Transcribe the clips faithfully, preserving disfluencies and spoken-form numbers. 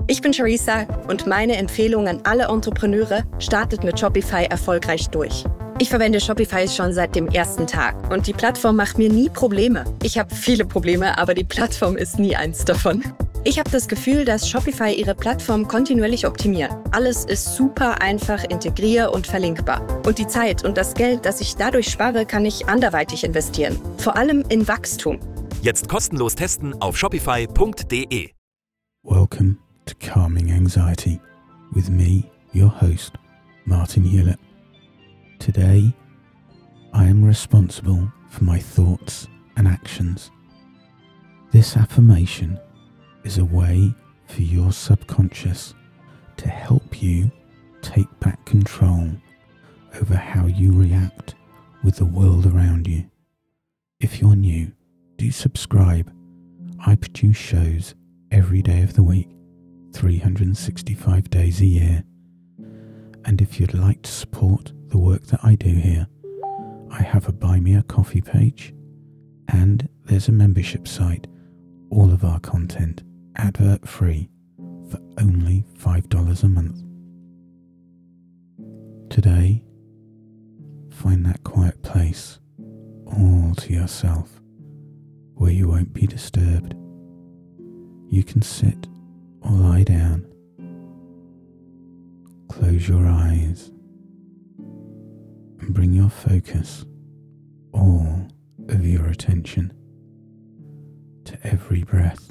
Ich bin Charissa und meine Empfehlung an alle Entrepreneure: startet mit Shopify erfolgreich durch. Ich verwende Shopify schon seit dem ersten Tag und die Plattform macht mir nie Probleme. Ich habe viele Probleme, aber die Plattform ist nie eins davon. Ich habe das Gefühl, dass Shopify ihre Plattform kontinuierlich optimiert. Alles ist super einfach integrier- und verlinkbar. Und die Zeit und das Geld, das ich dadurch spare, kann ich anderweitig investieren. Vor allem in Wachstum. Jetzt kostenlos testen auf shopify punkt de. Welcome to Calming Anxiety with me, your host, Martin Hewlett. Today, I am responsible for my thoughts and actions. This affirmation is a way for your subconscious to help you take back control over how you react with the world around you. If you're new, do subscribe. I produce shows every day of the week, three hundred sixty-five days a year. And if you'd like to support the work that I do here, I have a Buy Me a Coffee page, and there's a membership site. All of our content advert free for only five dollars a month. Today, find that quiet place all to yourself where you won't be disturbed. You can sit or lie down. Close your eyes and bring your focus, all of your attention, to every breath.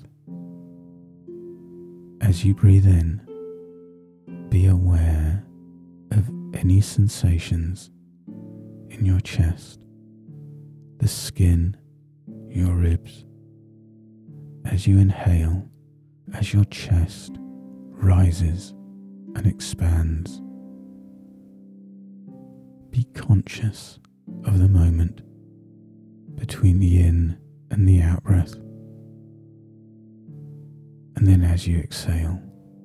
As you breathe in, be aware of any sensations in your chest, the skin, your ribs. As you inhale, as your chest rises and expands, be conscious of the moment between the in and the out breath. And then as you exhale,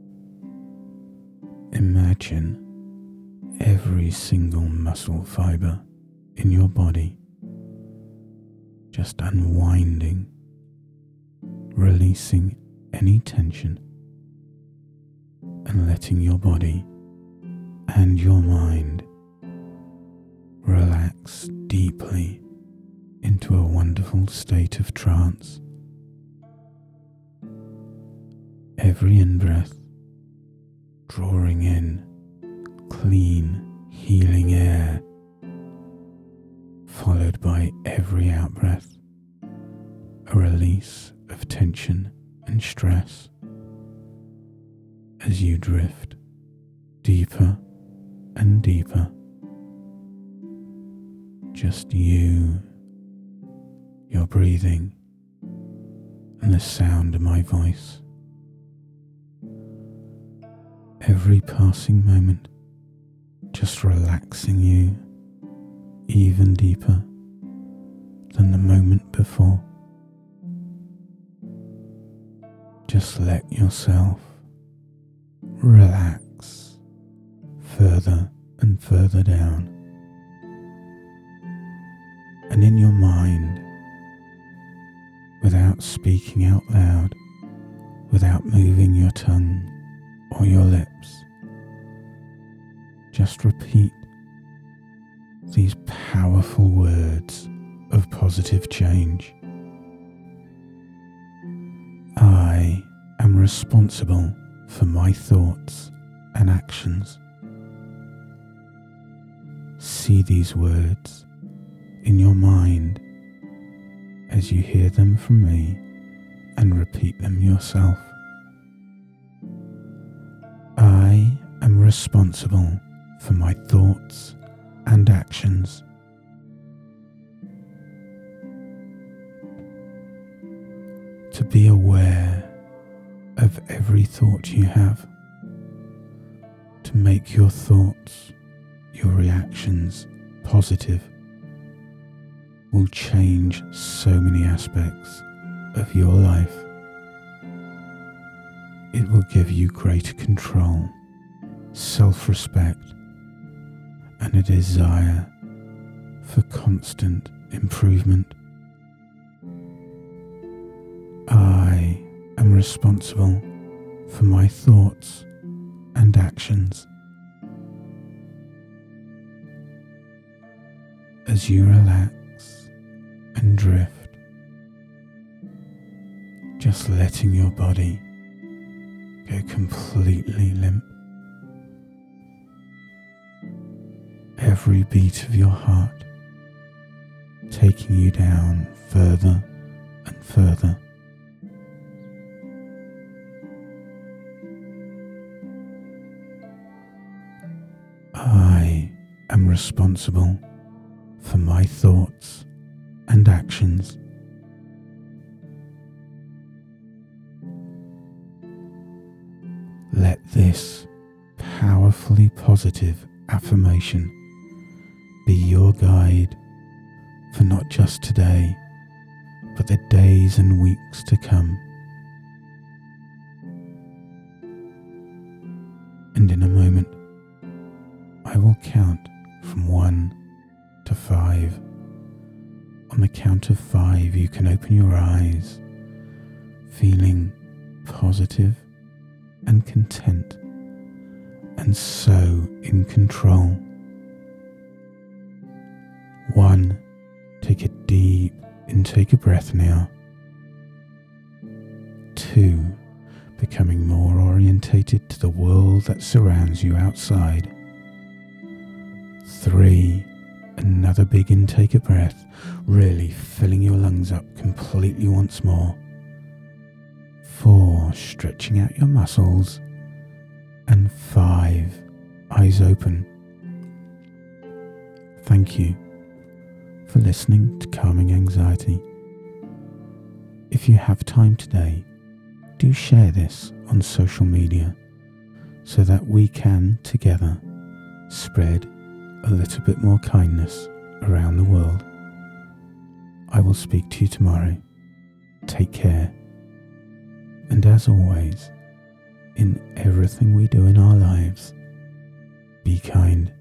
imagine every single muscle fibre in your body just unwinding, releasing any tension, and letting your body and your mind relax deeply into a wonderful state of trance. Every in-breath drawing in clean, healing air, followed by every out-breath a release of tension and stress as you drift deeper and deeper. Just you, your breathing, and the sound of my voice. Every passing moment just relaxing you even deeper than the moment before. Just let yourself relax further and further down. And in your mind, without speaking out loud, without moving your tongue or your lips, just repeat these powerful words of positive change. I am responsible for my thoughts and actions. See these words in your mind as you hear them from me and repeat them yourself. I am responsible for my thoughts and actions. To be aware of every thought you have, to make your thoughts, your reactions positive, will change so many aspects of your life. It will give you greater control, self-respect, and a desire for constant improvement. I am responsible for my thoughts and actions. As you relax and drift, just letting your body go completely limp. Every beat of your heart taking you down further and further. I am responsible for my thoughts and actions. Let this powerfully positive affirmation be your guide for not just today, but the days and weeks to come. And in a moment, I will count from one to five. On the count of five, you can open your eyes, feeling positive and content, and so in control. One, take a deep intake of breath now. Two, becoming more orientated to the world that surrounds you outside. Three, another big intake of breath, really filling your lungs up completely once more. Four, stretching out your muscles. And five, eyes open. Thank you for listening to Calming Anxiety. If you have time today, do share this on social media so that we can together spread a little bit more kindness around the world. I will speak to you tomorrow. Take care. And as always, in everything we do in our lives, be kind.